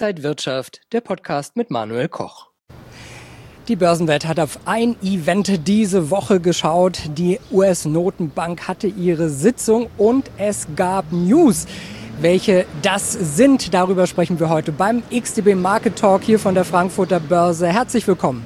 Inside Wirtschaft, der Podcast mit Manuel Koch. Die Börsenwelt hat auf ein Event diese Woche geschaut. Die US-Notenbank hatte ihre Sitzung und es gab News. Welche das sind, darüber sprechen wir heute beim XTB Market Talk hier von der Frankfurter Börse. Herzlich willkommen.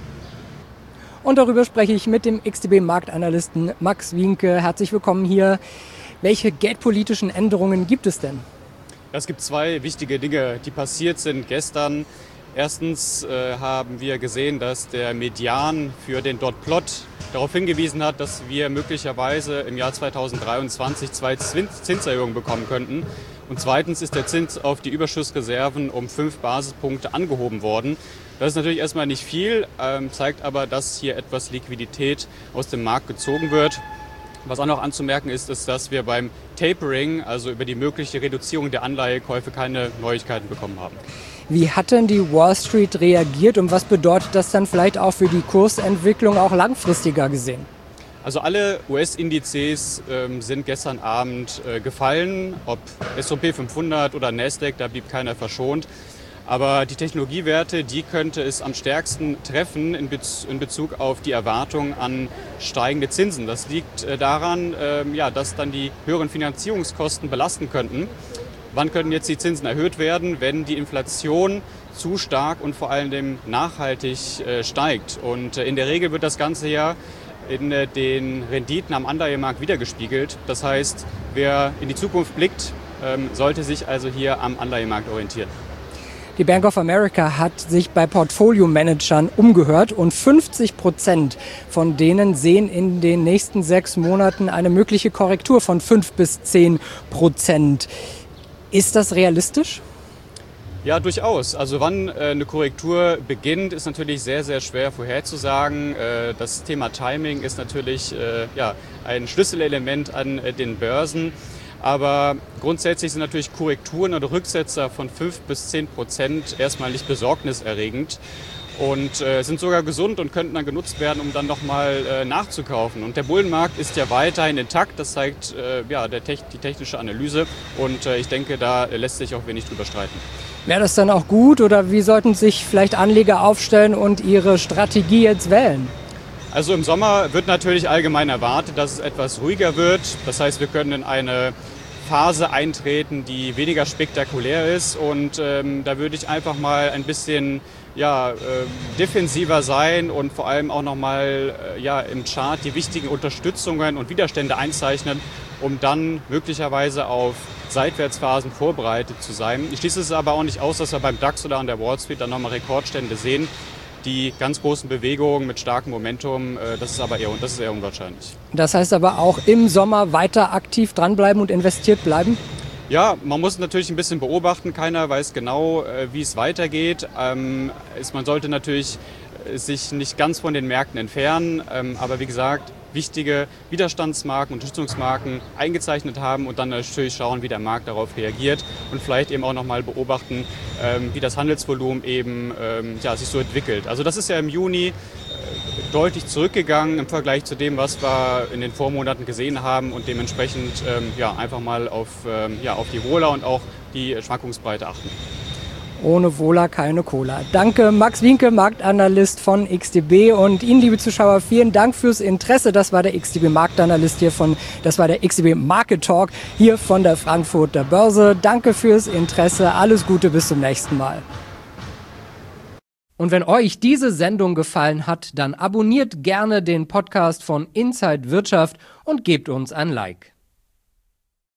Und darüber spreche ich mit dem XTB-Marktanalysten Max Wienke. Herzlich willkommen hier. Welche geldpolitischen Änderungen gibt es denn? Es gibt zwei wichtige Dinge, die passiert sind gestern. Erstens haben wir gesehen, dass der Median für den Dot-Plot darauf hingewiesen hat, dass wir möglicherweise im Jahr 2023 zwei Zinserhöhungen bekommen könnten. Und zweitens ist der Zins auf die Überschussreserven um 5 Basispunkte angehoben worden. Das ist natürlich erstmal nicht viel, zeigt aber, dass hier etwas Liquidität aus dem Markt gezogen wird. Was auch noch anzumerken ist, dass wir beim Tapering, also über die mögliche Reduzierung der Anleihekäufe, keine Neuigkeiten bekommen haben. Wie hat denn die Wall Street reagiert und was bedeutet das dann vielleicht auch für die Kursentwicklung auch langfristiger gesehen? Also alle US-Indizes sind gestern Abend gefallen, ob S&P 500 oder Nasdaq, da blieb keiner verschont. Aber die Technologiewerte, die könnte es am stärksten treffen in Bezug auf die Erwartung an steigende Zinsen. Das liegt daran, dass dann die höheren Finanzierungskosten belasten könnten. Wann könnten jetzt die Zinsen erhöht werden, wenn die Inflation zu stark und vor allem nachhaltig steigt? Und in der Regel wird das Ganze ja in den Renditen am Anleihemarkt wiedergespiegelt. Das heißt, wer in die Zukunft blickt, sollte sich also hier am Anleihemarkt orientieren. Die Bank of America hat sich bei Portfolio-Managern umgehört und 50% von denen sehen in den nächsten 6 Monaten eine mögliche Korrektur von 5-10%. Ist das realistisch? Ja, durchaus. Also wann eine Korrektur beginnt, ist natürlich sehr, sehr schwer vorherzusagen. Das Thema Timing ist natürlich ein Schlüsselelement an den Börsen. Aber grundsätzlich sind natürlich Korrekturen oder Rücksetzer von 5-10% erstmal nicht besorgniserregend und sind sogar gesund und könnten dann genutzt werden, um dann nochmal nachzukaufen. Und der Bullenmarkt ist ja weiterhin intakt, das zeigt die technische Analyse und ich denke, da lässt sich auch wenig drüber streiten. Wäre das dann auch gut oder wie sollten sich vielleicht Anleger aufstellen und ihre Strategie jetzt wählen? Also im Sommer wird natürlich allgemein erwartet, dass es etwas ruhiger wird. Das heißt, wir können in eine Phase eintreten, die weniger spektakulär ist. Und da würde ich einfach mal ein bisschen defensiver sein und vor allem auch nochmal im Chart die wichtigen Unterstützungen und Widerstände einzeichnen, um dann möglicherweise auf Seitwärtsphasen vorbereitet zu sein. Ich schließe es aber auch nicht aus, dass wir beim DAX oder an der Wall Street dann nochmal Rekordstände sehen. Die ganz großen Bewegungen mit starkem Momentum, das ist eher unwahrscheinlich. Das heißt aber auch im Sommer weiter aktiv dranbleiben und investiert bleiben? Ja, man muss natürlich ein bisschen beobachten. Keiner weiß genau, wie es weitergeht. Man sollte natürlich sich nicht ganz von den Märkten entfernen. Aber wie gesagt, wichtige Widerstandsmarken, Unterstützungsmarken eingezeichnet haben und dann natürlich schauen, wie der Markt darauf reagiert und vielleicht eben auch nochmal beobachten, wie das Handelsvolumen eben sich so entwickelt. Also das ist ja im Juni deutlich zurückgegangen im Vergleich zu dem, was wir in den Vormonaten gesehen haben und dementsprechend einfach mal auf die Wohler und auch die Schwankungsbreite achten. Ohne Wohler keine Cola. Danke, Max Wienke, Marktanalyst von XTB. Und Ihnen, liebe Zuschauer, vielen Dank fürs Interesse. Das war der XTB Marktanalyst das war der XTB Market Talk hier von der Frankfurter Börse. Danke fürs Interesse. Alles Gute, bis zum nächsten Mal. Und wenn euch diese Sendung gefallen hat, dann abonniert gerne den Podcast von Inside Wirtschaft und gebt uns ein Like.